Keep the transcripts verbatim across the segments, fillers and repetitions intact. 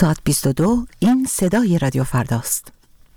ساعت بیست و دو این صدای رادیو فرداست.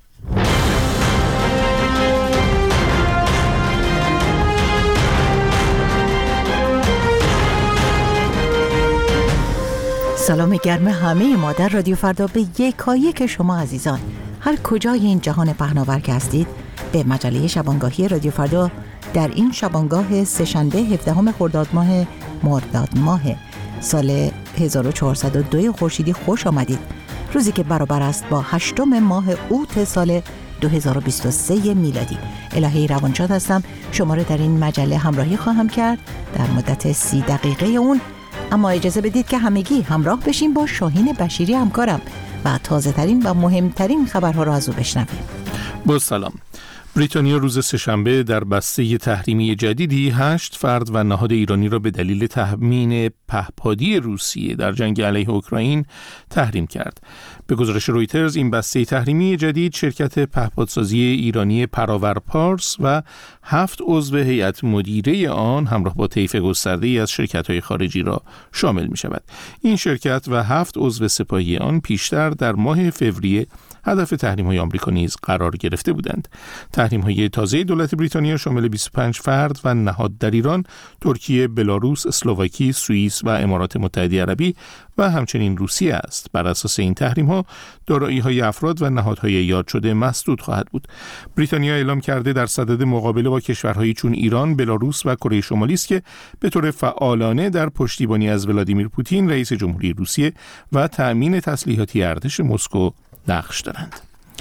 سلام گرم همه ما در رادیو فردا به یکایک شما عزیزان، هر کجای این جهان پهناور که هستید، به مجله شبانگاهی رادیو فردا در این شبانگاه سه‌شنبه هفدهم خرداد ماه مرداد ماه سال هزار و چهارصد و دو خورشیدی خوش آمدید. روزی که برابر است با هشتم ماه اوت سال دو هزار و بیست و سه میلادی. الهی روانشاد هستم، شما را در این مجله همراهی خواهم کرد در مدت سی دقیقه اون. اما اجازه بدید که همگی همراه بشیم با شاهین بشیری همکارم و تازه ترین و مهمترین خبرها را از او بشنویم. با سلام. بریتانیا روز سه‌شنبه در بسته تحریمی جدیدی هشت فرد و نهاد ایرانی را به دلیل تضمین پهپادی روسیه در جنگ علیه اوکراین تحریم کرد. به گزارش رویترز این بسته تحریمی جدید شرکت پهپادسازی ایرانی پراور پارس و هفت عضو هیئت مدیره آن همراه با طیف گسترده‌ای از شرکت‌های خارجی را شامل می‌شود. این شرکت و هفت عضو سپاهی آن پیشتر در ماه فوریه هدف تحریم‌های آمریکا نیز قرار گرفته بودند. تحریم‌های تازه دولت بریتانیا شامل بیست و پنج فرد و نهاد در ایران، ترکیه، بلاروس، اسلواکی، سوئیس و امارات متحده عربی و همچنین روسیه است. بر اساس این تحریم‌ها دارایی‌های افراد و نهادهای یاد شده مسدود خواهد بود. بریتانیا اعلام کرده در صدد مقابله با کشورهایی چون ایران، بلاروس و کره شمالی است که به طور فعالانه در پشتیبانی از ولادیمیر پوتین رئیس جمهوری روسیه و تأمین تسلیحاتی ارتش مسکو نقش دارند.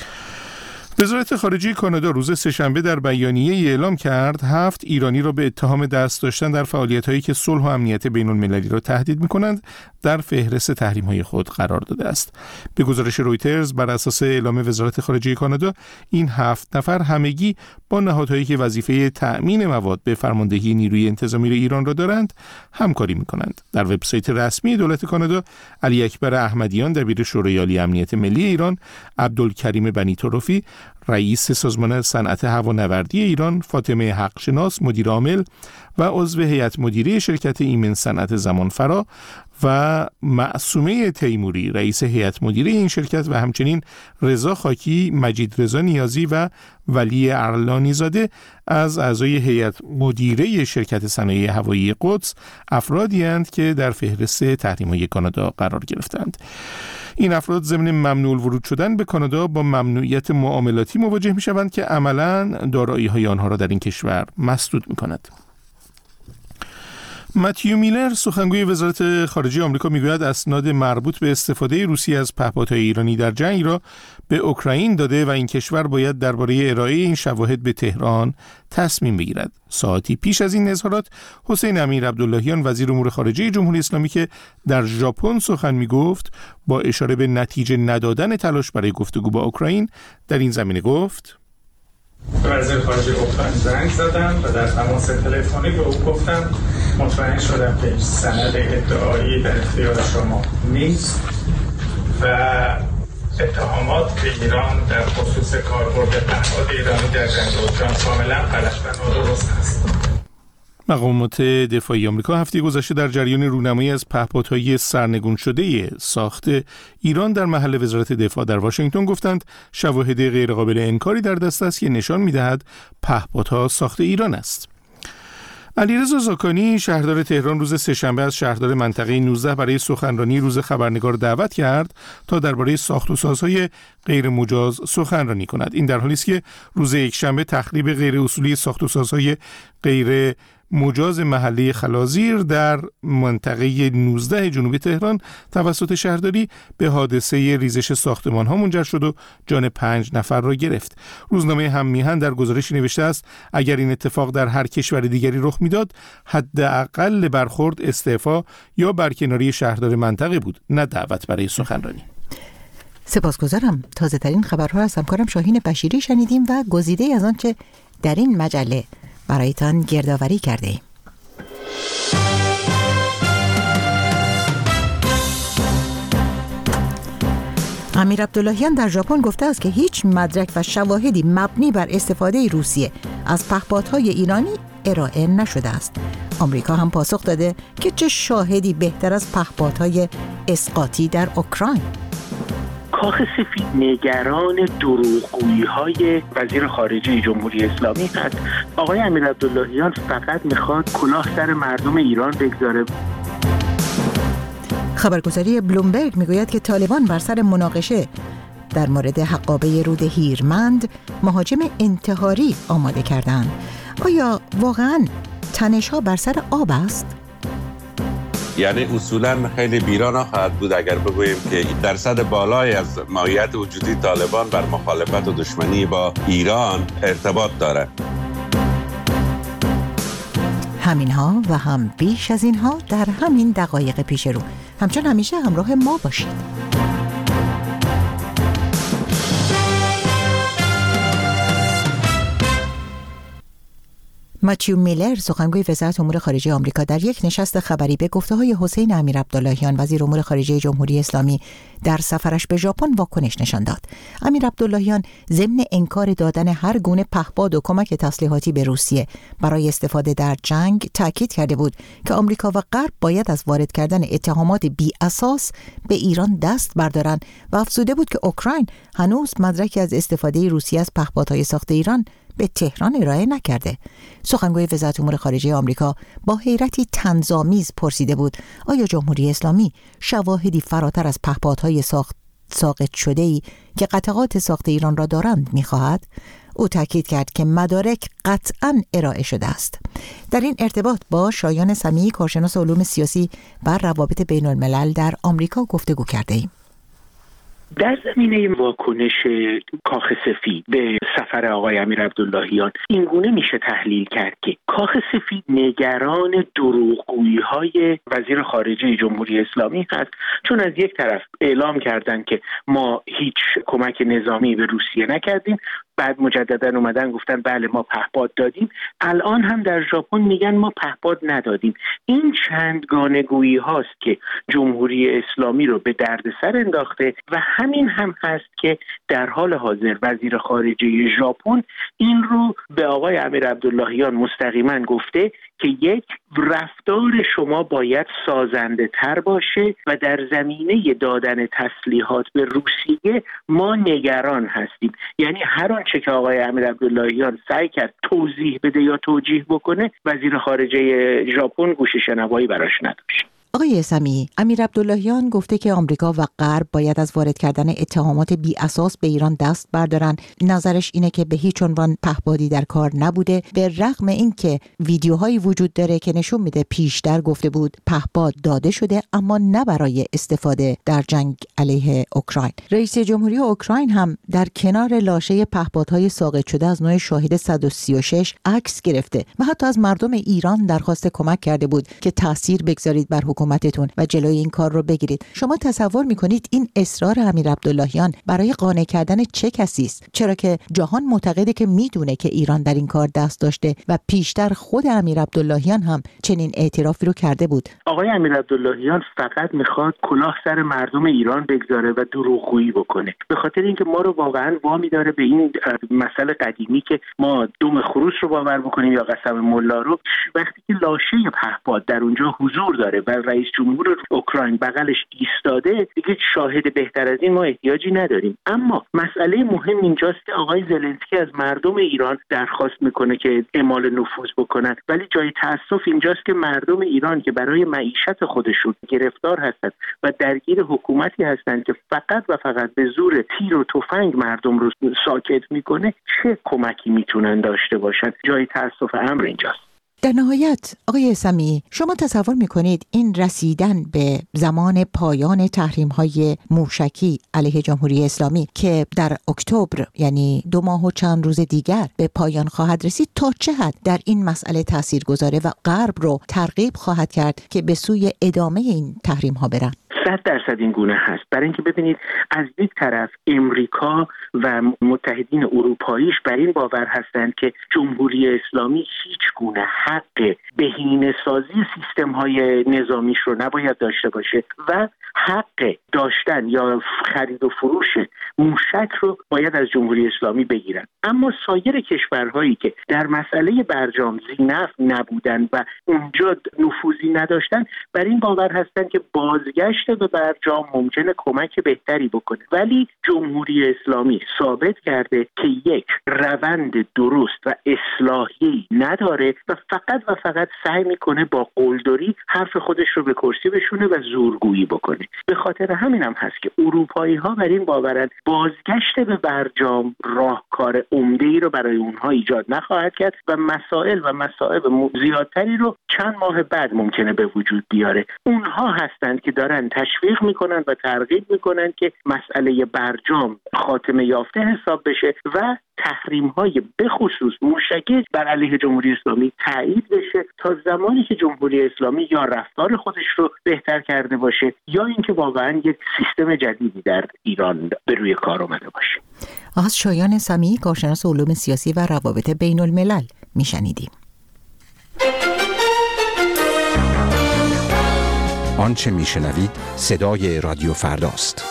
وزارت خارجه کانادا روز سه‌شنبه در بیانیه‌ای اعلام کرد هفت ایرانی را به اتهام دست داشتن در فعالیت‌هایی که صلح و امنیت بین‌المللی را تهدید می‌کنند در فهرست تحریم‌های خود قرار داده است. به گزارش رویترز بر اساس اعلام وزارت خارجه کانادا این هفت نفر همگی با نهادهایی که وظیفه تأمین مواد به فرماندهی نیروی انتظامی ایران را دارند همکاری می‌کنند. در وبسایت رسمی دولت کانادا، علی اکبر احمدیان دبیر شورای عالی امنیت ملی ایران، عبدالکریم بنی طرفی رئیس سازمان صنعت هوانوردی ایران، فاطمه حقشناس مدیر عامل و عضو هیئت مدیره شرکت ایمن صنعت زمانفرا و معصومه تیموری رئیس هیئت مدیره این شرکت و همچنین رضا خاکی، مجید رضا نیازی و ولی ارلانی زاده از اعضای هیئت مدیره شرکت صنایع هوایی قدس افرادی اند که در فهرست تحریم‌های کانادا قرار گرفتند. این افراد ضمن ممنوع ورود شدن به کانادا با ممنوعیت معاملاتی مواجه می‌شوند که عملاً دارایی‌های آنها را در این کشور مسدود می‌کند. متیو میلر سخنگوی وزارت خارجه آمریکا میگوید اسناد مربوط به استفاده روسیه از پهپادهای ایرانی در جنگ را به اوکراین داده و این کشور باید درباره ارائه این شواهد به تهران تصمیم بگیرد. ساعتی پیش از این اظهارات حسین امیر عبداللهیان وزیر امور خارجه جمهوری اسلامی که در ژاپن سخن میگفت با اشاره به نتیجه ندادن تلاش برای گفتگو با اوکراین در این زمینه گفت: وزیر خارجه اوکراین زنگ زدم و در تماس تلفنی به او گفتم مطمئن شدم که سند ادعایی در اختیار شما نیست و اتهامات به ایران در خصوص کاربرد پهپاد ایرانی در جنگ اوکراین کاملا غلط و نادرست است. مقامات دفاعی آمریکا هفته گذشته در جریان رونمایی از پهپادهای سرنگون شده ساخت ایران در محل وزارت دفاع در واشنگتن گفتند شواهد غیرقابل انکاری در دست است که نشان می‌دهد پهپادها ساخت ایران است. علیرضا زاکانی شهردار تهران روز سه‌شنبه از شهردار منطقه نوزده برای سخنرانی روز خبرنگار دعوت کرد تا درباره ساخت و سازهای غیر مجاز سخنرانی کند. این در حالی است که روز یکشنبه تخریب غیر اصولی ساخت و سازهای غیر مجاز محله خلازیر در منطقه نوزده جنوبی تهران توسط شهرداری به حادثه ریزش ساختمان‌ها منجر شد و جان پنج نفر را گرفت. روزنامه هم میهن در گزارشی نوشته است اگر این اتفاق در هر کشور دیگری رخ میداد حداقل برخورد استعفا یا برکناری شهردار منطقه بود، نه دعوت برای سخنرانی. سپاسگزارم. تازه ترین خبرها از همکارم شاهین بشیری شنیدیم و گزیده از آنچه در این مجله برایتان گردآوری کرده ایم. امیر عبداللهیان در ژاپن گفته است که هیچ مدرک و شواهدی مبنی بر استفاده روسیه از پهپادهای ایرانی ارائه نشده است. آمریکا هم پاسخ داده که چه شاهدی بهتر از پهپادهای اسقاطی در اوکراین. کاخ سفید نگران دروغگویی‌های وزیر خارجه جمهوری اسلامی هست. آقای امیر عبداللهیان فقط میخواد کلاه سر مردم ایران بگذاره. خبرگزاری بلومبرگ میگوید که طالبان بر سر مناقشه در مورد حقابه رود هیرمند مهاجم انتحاری آماده کردند. آیا واقعاً تنش‌ها بر سر آب است؟ یعنی اصولاً خیلی بی‌رانا خواهد بود اگر بگوییم که درصد بالای از ماهیت وجودی طالبان بر مخالفت و دشمنی با ایران ارتباط دارد. همینها و هم بیش از اینها در همین دقایق پیش رو. همچنان همیشه همراه ما باشید. متیو میلر، سخنگوی وزارت امور خارجه آمریکا، در یک نشست خبری به گفته‌های حسین امیر عبداللهیان وزیر امور خارجه جمهوری اسلامی در سفرش به ژاپن واکنش نشان داد. امیر عبداللهیان ضمن انکار دادن هر گونه پهپاد و کمک تسلیحاتی به روسیه برای استفاده در جنگ تاکید کرده بود که آمریکا و غرب باید از وارد کردن اتهامات بی اساس به ایران دست بردارند و افزوده بود که اوکراین هنوز مدرکی از استفاده روسیه از پهپادهای ساخت ایران به تهران ارائه نکرده. سخنگوی وزارت امور خارجه آمریکا با حیرتی طنزآمیز پرسیده بود آیا جمهوری اسلامی شواهدی فراتر از پهپادهای ساخت ساقط شده‌ای که قطعات ساخت ایران را دارند می‌خواهد؟ او تاکید کرد که مدارک قطعاً ارائه شده است. در این ارتباط با شایان سمیعی، کارشناس علوم سیاسی و روابط بین الملل در آمریکا گفتگو کرده‌ایم. در زمینه واکنش کاخ سفید به سفر آقای امیر عبداللهیان این گونه میشه تحلیل کرد که کاخ سفید نگران دروغگویی‌های وزیر خارجه جمهوری اسلامی هست، چون از یک طرف اعلام کردن که ما هیچ کمک نظامی به روسیه نکردیم، بعد مجددا اومدن گفتن بله ما پهپاد دادیم، الان هم در ژاپن میگن ما پهپاد ندادیم. این چندگانه گویی هاست که جمهوری اسلامی رو به دردسر انداخته و همین هم هست که در حال حاضر وزیر خارجه ژاپن این رو به آقای امیر عبداللهیان مستقیما گفته که یک، رفتار شما باید سازنده تر باشه و در زمینه دادن تسلیحات به روسیه ما نگران هستیم. یعنی هر آنچه که آقای امیر عبداللهیان سعی کرد توضیح بده یا توجیه بکنه، وزیر خارجه ژاپن گوش شنوایی براش نداشت. آقای سمیعی، امیر عبداللهیان گفته که آمریکا و غرب باید از وارد کردن اتهامات بی اساس به ایران دست بردارن. نظرش اینه که به هیچ عنوان پهپادی در کار نبوده، به رغم اینکه ویدیوهایی وجود داره که نشون میده پیشتر گفته بود پهپاد داده شده، اما نه برای استفاده در جنگ علیه اوکراین. رئیس جمهوری اوکراین هم در کنار لاشه پهپادهای ساقط شده از نوع شاهد صد و سی و شش عکس گرفته و حتی از مردم ایران درخواست کمک کرده بود که تاثیر بگذارید بر حکومتتون و جلوی این کار رو بگیرید. شما تصور میکنید این اصرار امیر عبداللهیان برای قانع کردن چه کسی است؟ چرا که جهان معتقده که میدونه که ایران در این کار دست داشته و پیشتر خود امیر عبداللهیان هم چنین اعترافی رو کرده بود. آقای امیر عبداللهیان فقط میخواد کلاه سر مردم ایران بگذاره و دروغگویی بکنه، به خاطر اینکه ما رو واقعا وامی داره به این مسئله قدیمی که ما دوم خروس رو باور بکنیم یا قسم ملا رو. وقتی که لاشه پهپاد در اونجا حضور داره و رئیس جمهور اوکراین بغلش ایستاده، دیگه شاهد بهتر از این ما احتیاجی نداریم. اما مسئله مهم اینجاست که آقای زلنسکی از مردم ایران درخواست میکنه که اعمال نفوذ بکنن، ولی جای تأسف اینجاست که مردم ایران که برای معیشت خودشون گرفتار هستند و درگیر حکومتی هستند که فقط و فقط به زور تیر و تفنگ مردم رو ساکت میکنه، چه کمکی میتونن داشته باشن؟ جای تأسف امر اینجاست. در نهایت آقای سمیعی، شما تصور میکنید این رسیدن به زمان پایان تحریم‌های موشکی علیه جمهوری اسلامی که در اکتبر، یعنی دو ماه و چند روز دیگر به پایان خواهد رسید، تا چه حد در این مسئله تأثیر گذاره و غرب رو ترغیب خواهد کرد که به سوی ادامه این تحریم‌ها برن؟ صد درصد این گونه هست. برای اینکه ببینید از یک طرف امریکا و متحدین اروپاییش بر این باور هستند که جمهوری اسلامی هیچ گونه حق بهینه‌سازی سیستم‌های نظامیش رو نباید داشته باشه و حق داشتن یا خرید و فروش موشک رو باید از جمهوری اسلامی بگیرن. اما سایر کشورهایی که در مسئله برجام ذی‌نفع نبودن و اونجا نفوذی نداشتن، بر این باور هستند که بازگشت به برجام ممکنه کمک بهتری بکنه، ولی جمهوری اسلامی ثابت کرده که یک روند درست و اصلاحی نداره و فقط و فقط سعی میکنه با قلدری حرف خودش رو به کرسی بشونه و زورگویی بکنه. به خاطر همین هم هست که اروپایی ها بر این باورند بازگشت به برجام راهکار عمده‌ای رو برای اونها ایجاد نخواهد کرد و مسائل و مسائل زیادتری رو چند ماه بعد ممکنه به وجود بیاره. اونها هستند که دارن تشویق میکنن و ترغیب میکنن که مسئله برجام خاتمه یافته حساب بشه و تحریم های به خصوص موشکی بر علیه جمهوری اسلامی تایید بشه تا زمانی که جمهوری اسلامی یا رفتار خودش رو بهتر کرده باشه یا اینکه واقعا یک سیستم جدیدی در ایران به روی کار اومده باشه. از شایان سمیعی، کارشناس علوم سیاسی و روابط بین الملل میشنیدیم. آنچه میشنوید صدای رادیو فرداست.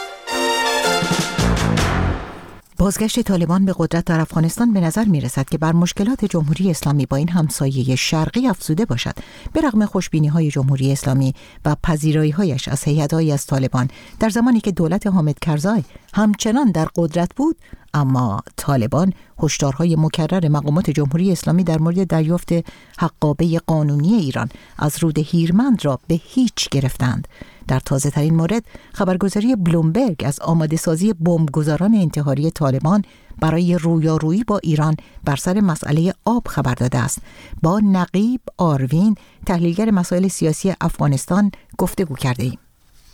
بازگشت طالبان به قدرت در افغانستان به نظر می رسد که بر مشکلات جمهوری اسلامی با این همسایه شرقی افزوده باشد. به رغم خوشبینی‌های جمهوری اسلامی و پذیرایی‌هایش از هیئت‌هایی از طالبان در زمانی که دولت حامد کرزای همچنان در قدرت بود، اما طالبان هشدارهای مکرر مقامات جمهوری اسلامی در مورد دریافت حقابه قانونی ایران از رود هیرمند را به هیچ گرفتند. در تازه ترین مورد خبرگزاری بلومبرگ از آماده سازی بمبگذاران انتحاری طالبان برای رویارویی با ایران بر سر مسئله آب خبر داده است. با نقیب آروین، تحلیلگر مسائل سیاسی افغانستان، گفتگو کرده ایم.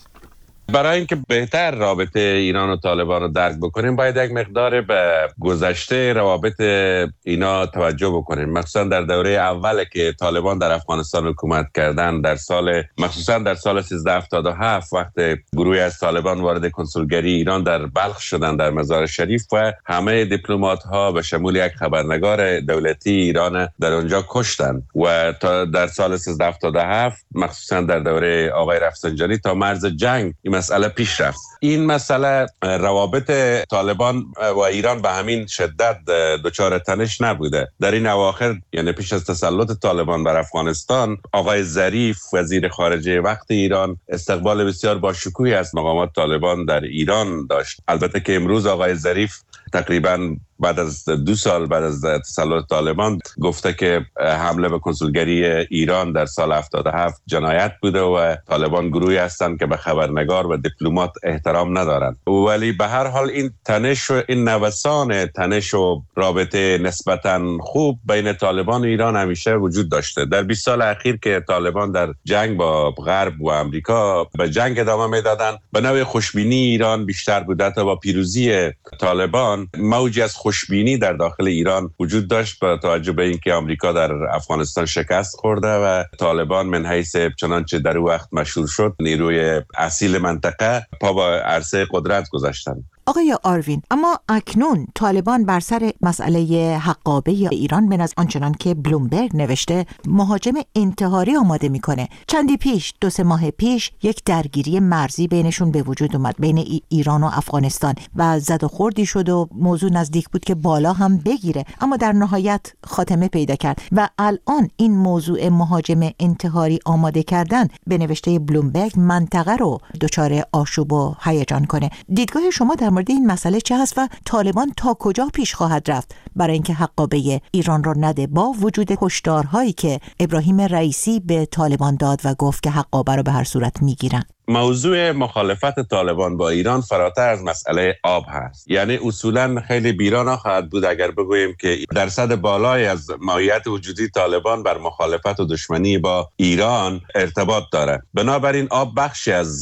برای اینکه بهتر رابطه ایران و طالبان رو درک بکنیم باید یک مقدار به گذشته روابط اینا توجه بکنیم، مخصوصا در دوره اوله که طالبان در افغانستان حکومت کردن، در سال مخصوصا در سال سیزده هفتاد و هفت وقت گروهی از طالبان وارد کنسولگری ایران در بلخ شدن در مزار شریف و همه دیپلمات ها به شمول یک خبرنگار دولتی ایران در اونجا کشتن و تا در سال سیزده هفتاد و هفت مخصوصا در دوره آقای رفسنجانی تا مرز جنگ مسئله پیش رفت. این مسئله روابط طالبان و ایران به همین شدت دچار تنش نبوده. در این اواخر، یعنی پیش از تسلط طالبان بر افغانستان، آقای ظریف وزیر خارجه وقت ایران استقبال بسیار باشکوهی از مقامات طالبان در ایران داشت. البته که امروز آقای ظریف تقریباً بعد از دو سال بعد از تسلط طالبان گفته که حمله به کنسولگری ایران در سال هفتاد و هفت جنایت بوده و طالبان گروهی هستند که به خبرنگار و دیپلمات احترام ندارند. ولی به هر حال این تنش و این نوسان تنش و رابطه نسبتاً خوب بین طالبان و ایران همیشه وجود داشته. در بیست سال اخیر که طالبان در جنگ با غرب و امریکا به جنگ ادامه میدادند، به نوع خوشبینی ایران بیشتر بوده تا با پیروزی طالبان موجی از خوشبینی در داخل ایران وجود داشت با توجه به اینکه آمریکا در افغانستان شکست خورده و طالبان من حیث چنانچه در وقت مشهور شد نیروی اصیل منطقه پا با عرصه قدرت گذاشتند. آقای آروین، اما اکنون طالبان بر سر مسئله حقابه ایران به نظر آنچنان که بلومبرگ نوشته مهاجم انتحاری آماده میکنه. چندی پیش، دو سه ماه پیش، یک درگیری مرزی بینشون به وجود اومد، بین ای ایران و افغانستان، و زد و خوردی شد و موضوع نزدیک بود که بالا هم بگیره، اما در نهایت خاتمه پیدا کرد و الان این موضوع مهاجم انتحاری آماده کردن به نوشته بلومبرگ منطقه رو دچار آشوب و هیجان کنه. دیدگاه شما در مورد این مسئله چه هست و طالبان تا کجا پیش خواهد رفت برای اینکه حقابه ایران را نده، با وجود هشدارهایی که ابراهیم رئیسی به طالبان داد و گفت که حقابه رو به هر صورت میگیرن؟ موضوع مخالفت طالبان با ایران فراتر از مسئله آب هست. یعنی اصولا خیلی بی‌رانا خواهد بود اگر بگوییم که درصد بالایی از ماهیت وجودی طالبان بر مخالفت و دشمنی با ایران ارتباط داره. بنابراین آب بخشی از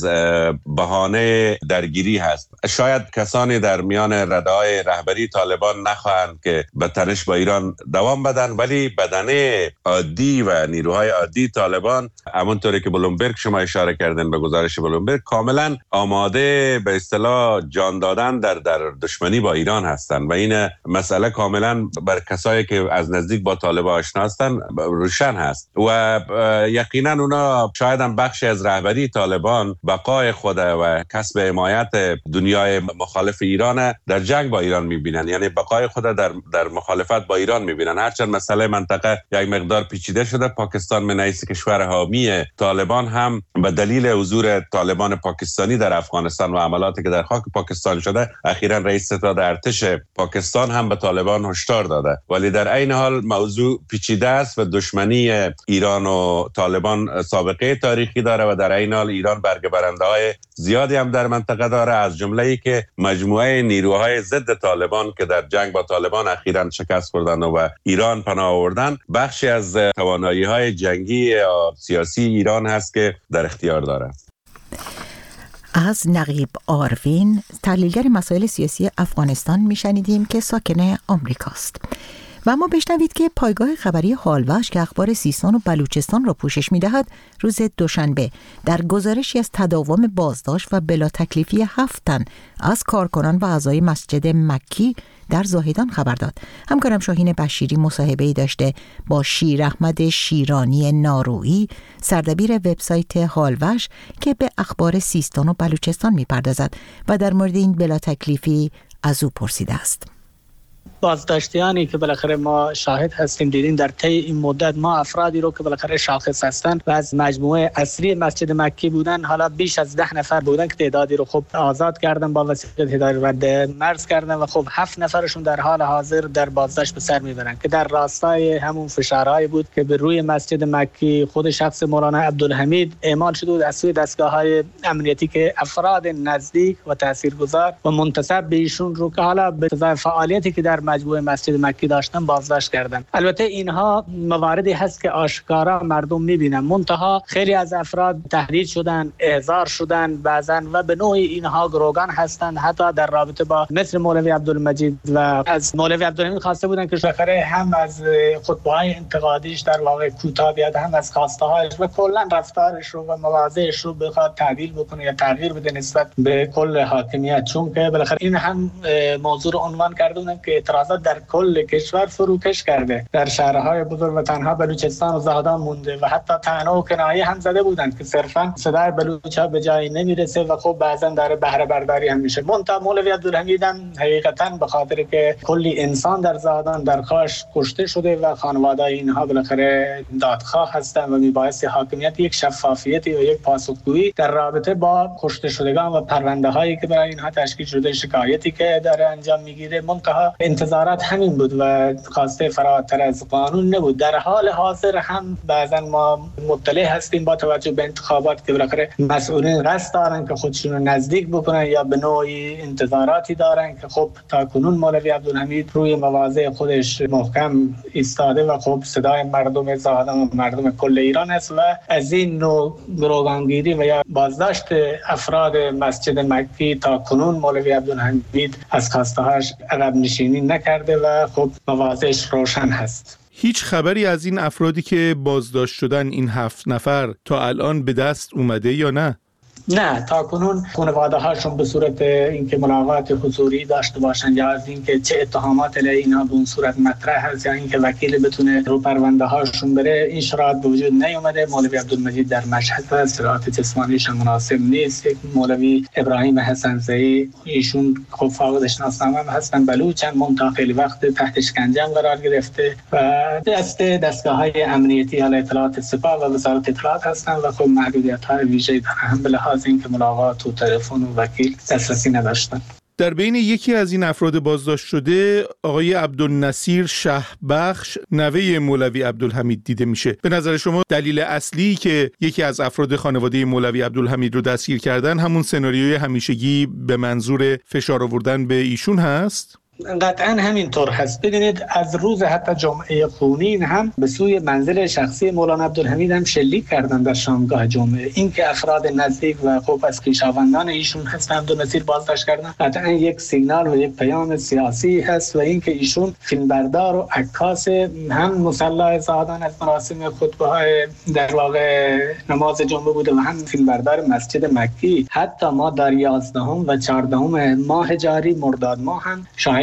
بهانه درگیری هست. شاید کسانی در میان رده‌های رهبری طالبان نخواهند که به تنش با ایران دوام بدن، ولی بدنه عادی و نیروهای عادی طالبان، همونطوری که بلومبرگ شما اشاره کردن به گزارش بلومبرگ، کاملا آماده به اصطلاح جان دادن در در دشمنی با ایران هستند و این این مسئله کاملا بر کسایی که از نزدیک با طالبان آشنا هستن روشن هست و یقینا اونا شاید هم بخشی از رهبری طالبان بقای خود و کسب حمایت دنیای مخالف ایران در جنگ با ایران میبینن، یعنی بقای خود در در مخالفت با ایران میبینن. هرچند مسئله منطقه یک مقدار پیچیده شده، پاکستان من حیث کشور حامی طالبان هم به دلیل حضور طالبان پاکستانی در افغانستان و عملاتی که در خاک پاکستان شده، اخیراً رئیس ستاد ارتش پاکستان هم به طالبان هشدار داده. ولی در عین حال موضوع پیچیده است و دشمنی ایران و طالبان سابقه تاریخی داره و در عین حال ایران برگ برنده‌های زیادی هم در منطقه داره، از جمله ای که مجموعه نیروهای ضد طالبان که در جنگ با طالبان اخیراً شکست خوردن و ایران پناه آوردن، بخشی از توانایی‌های جنگی یا سیاسی ایران هست که در اختیار داره. از نقیب آروین، تحلیلگر مسائل سیاسی افغانستان میشنیدیم که ساکن آمریکاست. و اما بشنوید که پایگاه خبری هالوش که اخبار سیستان و بلوچستان را پوشش می‌دهد، روز دوشنبه در گزارشی از تداوم بازداشت و بلا تکلیفی هفت تن از کارکنان و اعضای مسجد مکی در زاهدان خبر داد. همکارم شاهین بشیری مصاحبه‌ای داشته با شیر احمد شیرانی نارویی، سردبیر وبسایت هالوش که به اخبار سیستان و بلوچستان می‌پردازد و در مورد این بلا تکلیفی از او پرسیده است. بازداشتیانی که بالاخره ما شاهد هستیم دیدیم در طی این مدت، ما افرادی رو که بالاخره شاخص هستن و از مجموعه اصلی مسجد مکی بودن، حالا بیش از ده نفر بودن که تعدادی رو خب آزاد کردن با وسیله هدایت رد مرز کردن و خب هفت نفرشون در حال حاضر در بازداشت به سر میبرن که در راستای همون فشارهایی بود که به روی مسجد مکی خود شخص مولانا عبدالحمید اعمال شده بود از سوی دستگاه‌های امنیتی که افراد نزدیک و تاثیرگذار و منتسب به ایشون رو که حالا به ازای فعالیتی که در مجموعه مسجد مکی داشتن بازداشت کردن. البته اینها مواردی هست که آشکارا مردم میبینن، منتها خیلی از افراد تهدید شدن، احضار شدن بعضن و به نوعی اینها گروگان هستند، حتی در رابطه با مثل مولوی عبدالمجید و از مولوی عبدالحمید خواسته بودن که شاخره هم از خطبه‌های انتقادیش در واقع کوتاه بیاد، هم از خواسته‌هایش و کلا رفتارش رو و مواضعش رو بخواد تعدیل بکنه یا تغییر بده نسبت به کل حاکمیت، چون که بالاخره این هم موضوع رو عنوان کردن که اعتراضات در کل کشور فروکش کرده، در شهرهای بزرگ و تنها بلوچستان و زاهدان مونده و حتی طعنه و کنایه هم زده بودند که صرفا صدای بلوچ‌ها به جایی نمیرسه و خب بعضا داره بهره برداری هم میشه. منتها مولوی عبدالحمید هم حقیقتا به خاطر که کلی انسان در زاهدان در خاش کشته شده و خانواده اینها بالاخره دادخواه هستند و میبایست حاکمیت یک شفافیتی و یک پاسخگویی در رابطه با کشته شدگان و پرونده هایی که برای اینها تشکیل شده، شکایتی که داره انجام میگیره. منتها انتظارات همین بود و خواسته فراتر از قانون نبود. در حال حاضر هم بعضا ما مطلع هستیم با توجه به انتخابات که بالاخره مسئولین قصد دارن که خودشون رو نزدیک بکنن یا به نوعی انتظاراتی دارن که خب تا کنون مولوی عبدالحمید روی مواضع خودش محکم ایستاده و خب صدای مردم زاهدان و مردم کل ایران است و از این نوع گروگانگیری و یا بازداشت افراد مسجد مکی تا کنون مولوی عبدالحمید از خواستهاش عقب نشینی نکرده و خب مواضعش روشن هست. هیچ خبری از این افرادی که بازداشت شدن، این هفت نفر، تا الان به دست اومده یا نه؟ نه، تا کنون خانواده هاشون به صورت اینکه ملاقات حضوری داشته باشن یا از اینکه چه اتهامات علیه اینا به اون صورت مطرح هست یا اینکه وکیل بتونه رو پرونده هاشون بره، این شرایط به وجود نیومده. مولوی عبدالمجید در مشهد است، شرایط جسمانیش مناسب نیست. یک مولوی ابراهیم حسن‌زئی، ایشون خب فاقد شناسنامه هم هستن، بلوچن، منتها خیلی وقت تحت اشکنجه قرار گرفته و دست دستگاه‌های امنیتی حال اطلاعات سپاه و وزارت اطلاعات هستن و خب محدودیت‌های ویژه‌ای دارن به لحاظ از اینکه ملاقات و تلفن و وکیل دسترسی نداشتن. در بین یکی از این افراد بازداشت شده آقای عبدالنصیر شهبخش، نوه مولوی عبدالحمید دیده میشه. به نظر شما دلیل اصلی که یکی از افراد خانواده مولوی عبدالحمید رو دستگیر کردن همون سناریوی همیشگی به منظور فشار آوردن به ایشون هست؟ قطعا همینطور هست. ببینید از روز حتی جمعه خونین هم به سوی منزل شخصی مولانا عبدالحمید هم شلیک کردن در شامگاه جمعه. این که افراد نزدیک و خوب از خویشاوندان ایشون هستن عبدالنصیر بازداشت کردن، قطعا یک سیگنال و یک پیام سیاسی هست و این که ایشون فیلمبردار و عکاس هم مصلی زاهدان از مراسم خطبه های در واقع نماز جمعه بوده و هم فیلمبردار مسجد مکی. حتی ما در یازدهم و چهاردهم ماه جاری مرداد ماه هم شاهد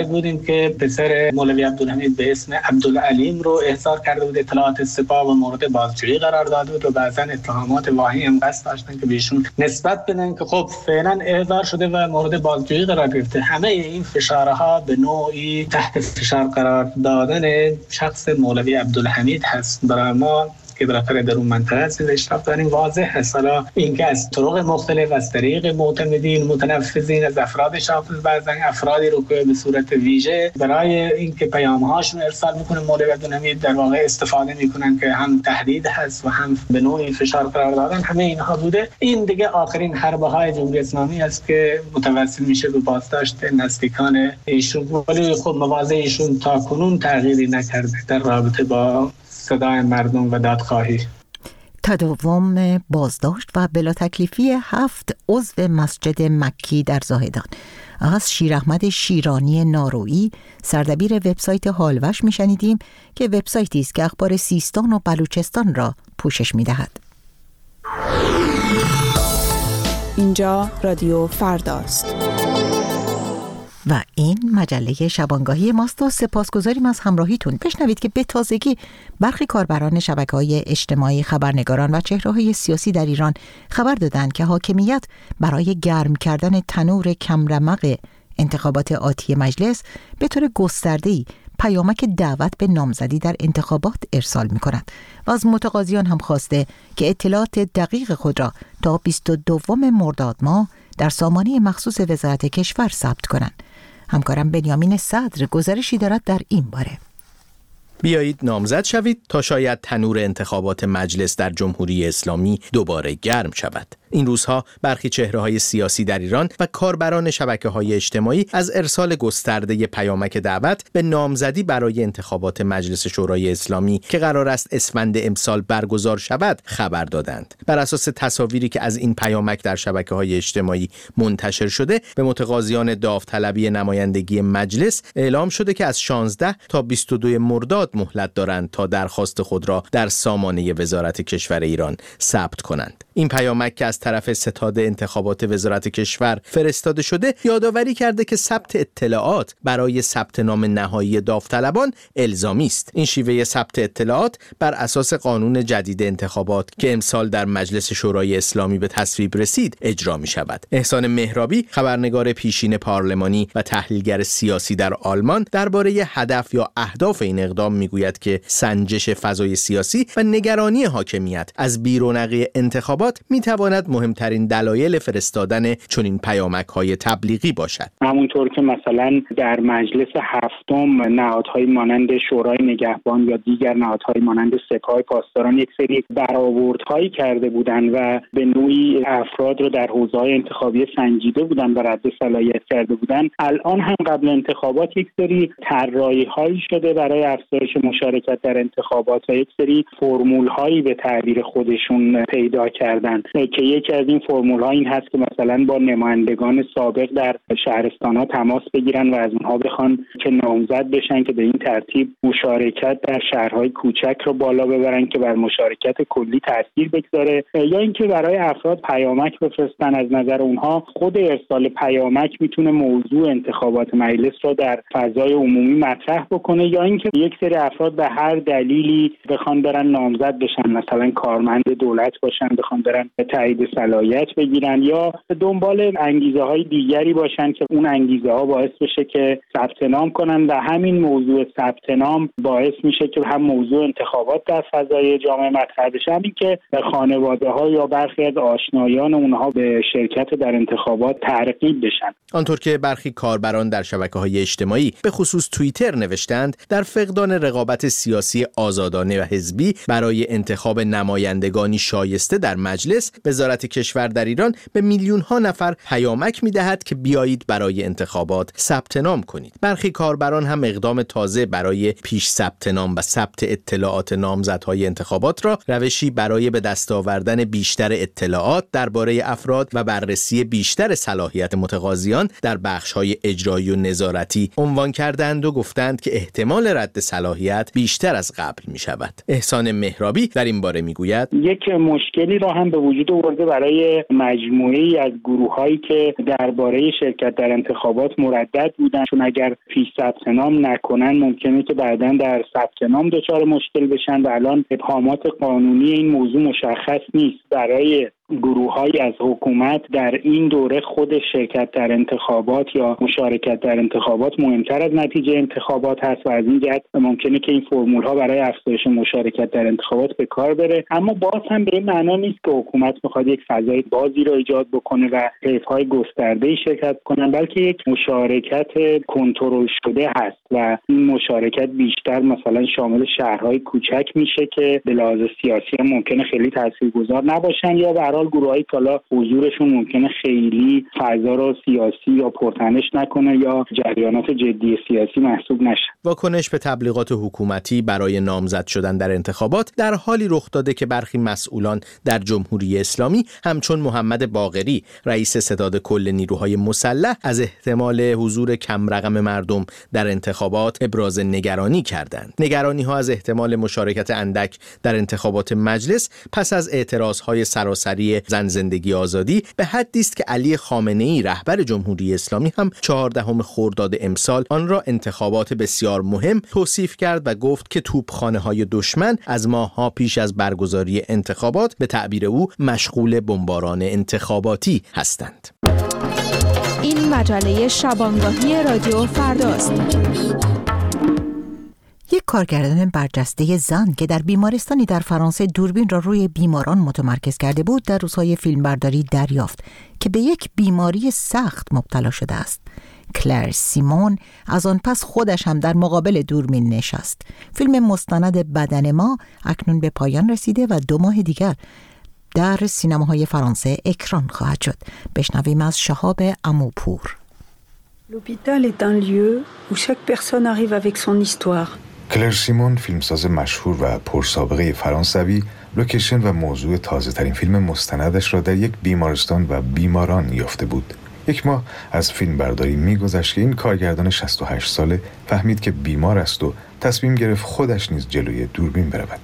شاهد بودیم که پسر مولوی عبدالحمید به اسم عبدالعلیم رو احضار کرده بود اطلاعات سپاه و مورد بازجویی قرار داده بود و بعضا اتهامات واهی هم قصد داشتن که بهشون نسبت بدن که خب فعلا احضار شده و مورد بازجویی قرار گرفته. همه این فشارها به نوعی تحت فشار قرار دادن شخص مولوی عبدالحمید هست. برای ما که بالاخره در اون منطقه از اشراف داریم واضح هست. حالا اینکه از طرق مختلف، از طریق معتمدین، متنفذین، از افراد شاخص، بعضا افرادی رو که به صورت ویژه برای اینکه پیام‌هاشون ارسال میکنه مولوی عبدالحمید در واقع استفاده میکنن که هم تهدید هست و هم به نوعی فشار قرار دادن، همه اینها بوده. این دیگه آخرین حربه های جمهوری اسلامی است که متوسل میشه به بازداشت نزدیکان ایشون، ولی خب مواضع ایشون تا کنون تغییری نکرده در رابطه با صدای مردم و دادخواهی. تداوم بازداشت و بلا تکلیفی هفت عضو مسجد مکی در زاهدان. از شیر احمد شیرانی نارویی، سردبیر وبسایت حالوش میشنیدیم که وبسایتی است که اخبار سیستان و بلوچستان را پوشش میدهد. اینجا رادیو فرداست و این مجله شبانگاهی ماست و سپاسگزاریم از همراهیتون. بشنوید که به تازگی برخی کاربران شبکه‌های اجتماعی، خبرنگاران و چهره‌های سیاسی در ایران خبر دادند که حاکمیت برای گرم کردن تنور کمرمق انتخابات آتی مجلس به طور گسترده‌ای پیامک دعوت به نامزدی در انتخابات ارسال می‌کند و از متقاضیان هم خواسته که اطلاعات دقیق خود را تا بیست و دوم مرداد ماه در سامانه مخصوص وزارت کشور ثبت کنند. همکارم بنیامین صدر گزارشی دارد در این باره. بیایید نامزد شوید تا شاید تنور انتخابات مجلس در جمهوری اسلامی دوباره گرم شود. این روزها برخی چهره‌های سیاسی در ایران و کاربران شبکه‌های اجتماعی از ارسال گسترده پیامک دعوت به نامزدی برای انتخابات مجلس شورای اسلامی که قرار است اسفند امسال برگزار شود خبر دادند. بر اساس تصاویری که از این پیامک در شبکه‌های اجتماعی منتشر شده، به متقاضیان داوطلبی نمایندگی مجلس اعلام شده که از شانزده تا بیست و دو مرداد مهلت دارند تا درخواست خود را در سامانه وزارت کشور ایران ثبت کنند. این پیامک که از طرف ستاد انتخابات وزارت کشور فرستاده شده، یادآوری کرده که ثبت اطلاعات برای ثبت نام نهایی داوطلبان الزامی است. این شیوه ثبت اطلاعات بر اساس قانون جدید انتخابات که امسال در مجلس شورای اسلامی به تصویب رسید اجرا می شود. احسان مهرابی، خبرنگار پیشین پارلمانی و تحلیلگر سیاسی در آلمان، درباره هدف یا اهداف این اقدام میگوید که سنجش فضای سیاسی و نگرانی حاکمیت از بیرونقی انتخابات میتواند مهمترین دلایل فرستادن چنین پیامک‌های تبلیغی باشد. همونطور که مثلا در مجلس هفتم نهادهای مانند شورای نگهبان یا دیگر نهادهای مانند سپاه پاسداران یک سری برآوردهایی کرده بودند و به نوعی افراد رو در حوزه‌های انتخابی سنجیده بودند و رد صلاحیت کرده بودند، الان هم قبل انتخابات یک سری طراحی‌هایی شده برای افزایش مشارکت در انتخابات و یک سری فرمول‌هایی به تعبیر خودشون پیدا کردن که یکی از این فرمول‌ها این هست که مثلا با نمایندگان سابق در شهرستان‌ها تماس بگیرن و از اونها بخوان که نامزد بشن که به این ترتیب مشارکت در شهرهای کوچک رو بالا ببرن که بر مشارکت کلی تاثیر بگذاره، یا اینکه برای افراد پیامک بفرستن. از نظر اونها خود ارسال پیامک میتونه موضوع انتخابات مجلس رو در فضای عمومی مطرح بکنه، یا اینکه یک سری افراد به هر دلیلی بخوان برن نامزد بشن، مثلا کارمند دولت باشن بخوان برن تایید صلاحیت بگیرن، یا دنبال انگیزه های دیگری باشن که اون انگیزه ها باعث بشه که ثبت نام کنن و همین موضوع ثبت نام باعث میشه که هم موضوع انتخابات در فضای جامعه مطرح بشه، همین که خانواده ها یا برخی از آشنایان اونها به شرکت در انتخابات ترغیب بشن. آنطور که برخی کاربران در شبکه‌های اجتماعی به خصوص توییتر نوشتند، در فقدان رقابت سیاسی آزادانه و حزبی برای انتخاب نمایندگانی شایسته در مجلس، وزارت کشور در ایران به میلیون ها نفر پیامک می‌دهد که بیایید برای انتخابات ثبت نام کنید. برخی کاربران هم اقدام تازه برای پیش ثبت نام و ثبت اطلاعات نامزدهای انتخابات را روشی برای به دست آوردن بیشتر اطلاعات درباره افراد و بررسی بیشتر صلاحیت متقاضیان در بخش‌های اجرایی و نظارتی عنوان کردند و گفتند که احتمال رد صلاحیت بیشتر از قبل می‌شود. احسان مهرابی در این باره می‌گوید یک مشکلی را هم هم به وجود آورده برای مجموعه‌ای از گروه‌هایی که درباره شرکت در انتخابات مردد بودن، چون اگر پیش ثبت نام نکنن ممکنه که بعداً در ثبت نام دچار مشکل بشن و الان ابهامات قانونی این موضوع مشخص نیست. برای گروه‌هایی از حکومت در این دوره خود شرکت در انتخابات یا مشارکت در انتخابات مهمتر از نتیجه انتخابات هست و از این جهت ممکنه که این فرمول‌ها برای افزایش مشارکت در انتخابات به کار بره. اما باز هم به این معنا نیست که حکومت می‌خواد یک فضای بازی رو ایجاد بکنه و حزب‌های گسترده‌ای شرکت کنن، بلکه یک مشارکت کنترل شده هست و این مشارکت بیشتر مثلا شامل شهرهای کوچک میشه که به لحاظ سیاسی هم ممکنه خیلی تاثیرگذار نباشن یا به هر حال گروهایی که حالا حضورشون ممکنه خیلی فضا رو سیاسی یا پرتنش نکنه یا جریانات جدی سیاسی محسوب نشه. واکنش به تبلیغات حکومتی برای نامزد شدن در انتخابات در حالی رخ داده که برخی مسئولان در جمهوری اسلامی همچون محمد باقری رئیس ستاد کل نیروهای مسلح از احتمال حضور کم رقم مردم در انتخابات ابراز نگرانی کردند. نگرانی ها از احتمال مشارکت اندک در انتخابات مجلس پس از اعتراضهای سراسری زن زندگی آزادی به حدی است که علی خامنه‌ای رهبر جمهوری اسلامی هم چهاردهم خرداد امسال آن را انتخابات بسیار مهم توصیف کرد و گفت که توپخانه‌های دشمن از ماه‌ها پیش از برگزاری انتخابات به تعبیر او مشغول بمباران انتخاباتی هستند. این مجله شبانگاهی رادیو فرداست. یک کارگردان برجسته زن که در بیمارستانی در فرانسه دوربین را روی بیماران متمرکز کرده بود در روزهای فیلمبرداری دریافت که به یک بیماری سخت مبتلا شده است. کلر سیمون از آن پس خودش هم در مقابل دوربین نشست. فیلم مستند بدن ما اکنون به پایان رسیده و دو ماه دیگر در سینماهای فرانسه اکران خواهد شد. بشنویم از شهاب اموپور. L'hôpital est un lieu où chaque personne arrive avec son histoire. کلر سیمون فیلمساز مشهور و پرسابقه فرانسوی لوکیشن و موضوع تازه ترین فیلم مستندش را در یک بیمارستان و بیماران یافته بود. یک ماه از فیلم برداری می‌گذشت که این کارگردان شصت و هشت ساله فهمید که بیمار است و تصمیم گرفت خودش نیز جلوی دوربین برود.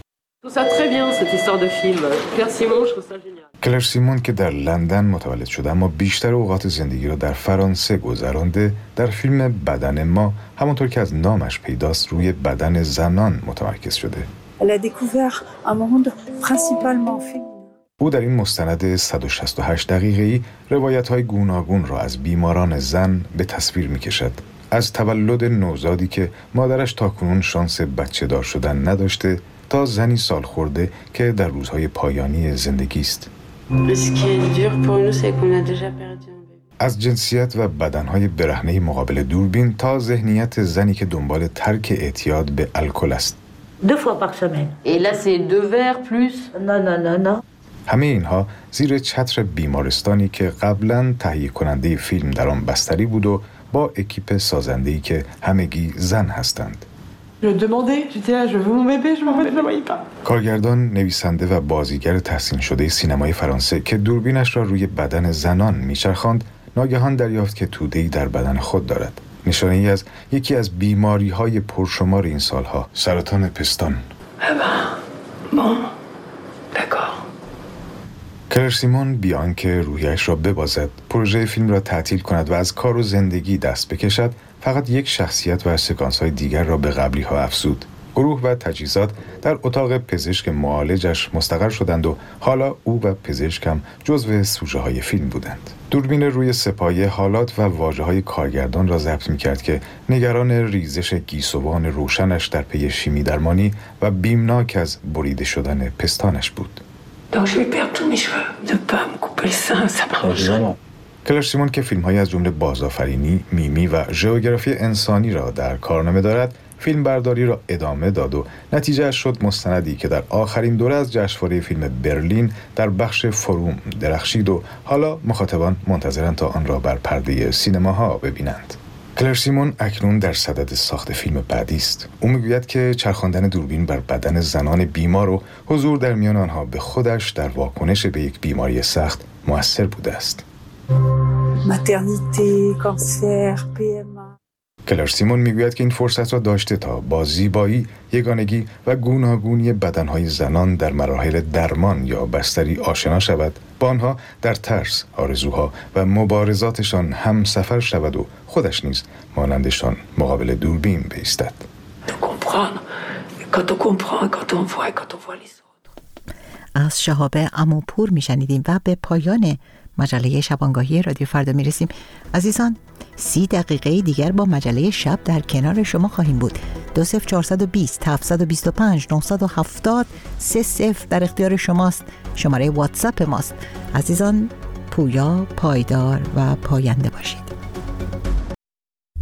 کلر سیمون که در لندن متولد شده اما بیشتر اوقات زندگی را در فرانسه گذرانده، در فیلم بدن ما همونطور که از نامش پیداست روی بدن زنان متمرکز شده. او در این مستند صد و شصت و هشت دقیقه‌ای روایت‌های گوناگون را از بیماران زن به تصویر می‌کشد. از تولد نوزادی که مادرش تاکنون شانس بچه دار شدن نداشته تا زنی سال خورده که در روزهای پایانی زندگی است. از جنسیت و بدنهای برهنه مقابل دوربین تا ذهنیت زنی که دنبال ترک اعتیاد به الکل است. همه اینها زیر چتر بیمارستانی که قبلا تهیه کننده فیلم در آن بستری بود و با اکیپ سازنده‌ای که همگی زن هستند. کارگردان، نویسنده و بازیگر تحسین شده سینمای فرانسه که دوربینش را روی بدن زنان میچرخاند، ناگهان دریافت که توده‌ای در بدن خود دارد. نشانه‌ای از یکی از بیماری‌های پرشمار این سالها، سرطان پستان. کلر سیمون بیان که روحیش را ببازد، پروژه فیلم را تعطیل کند و از کار و زندگی دست بکشد، فقط یک شخصیت و سکانس‌های دیگر را به قبلی‌ها افزود. گروه و تجهیزات در اتاق پزشک معالجش مستقر شدند و حالا او و پزشکم جزو سوژه‌های فیلم بودند. دوربین روی سپایه حالات و واژه‌های کارگردان را ضبط می‌کرد که نگران ریزش گیسوان روشنش در پی شیمی درمانی و بیمناک از بریده شدن پستانش بود. کلر سیمون که فیلم‌های از جمله بازآفرینی، میمی و ژئوگرافی انسانی را در کارنامه دارد، فیلم برداری را ادامه داد و نتیجه شد مستندی که در آخرین دوره از جشنواره فیلم برلین در بخش فروم درخشید و حالا مخاطبان منتظرند تا آن را بر پرده سینماها ببینند. کلر سیمون اکنون در صدد ساخت فیلم بعدی است. او میگوید که چرخاندن دوربین بر بدن زنان بیمار و حضور در میان آنها به خودش در واکنش به یک بیماری سخت مؤثر بوده است. کلر سیمون میگوید که این فرصت را داشته تا با زیبایی، یگانگی و گوناگونی بدنهای زنان در مراحل درمان یا بستری آشنا شود، با آنها در ترس، آرزوها و مبارزاتشان هم سفر شود و خودش نیز مانندشان مقابل دوربین بایستد. از شهاب عموپور میشنیدیم و به پایان مجله شبانگاهی رادیو فردا میرسیم. عزیزان، سی دقیقه دیگر با مجله شب در کنار شما خواهیم بود. دو صفر چهارصد و بیست هفتصد و بیست و پنج نهصد و هفتاد سه صفر در اختیار شماست، شماره واتساپ ماست. عزیزان، پویا، پایدار و پاینده باشید.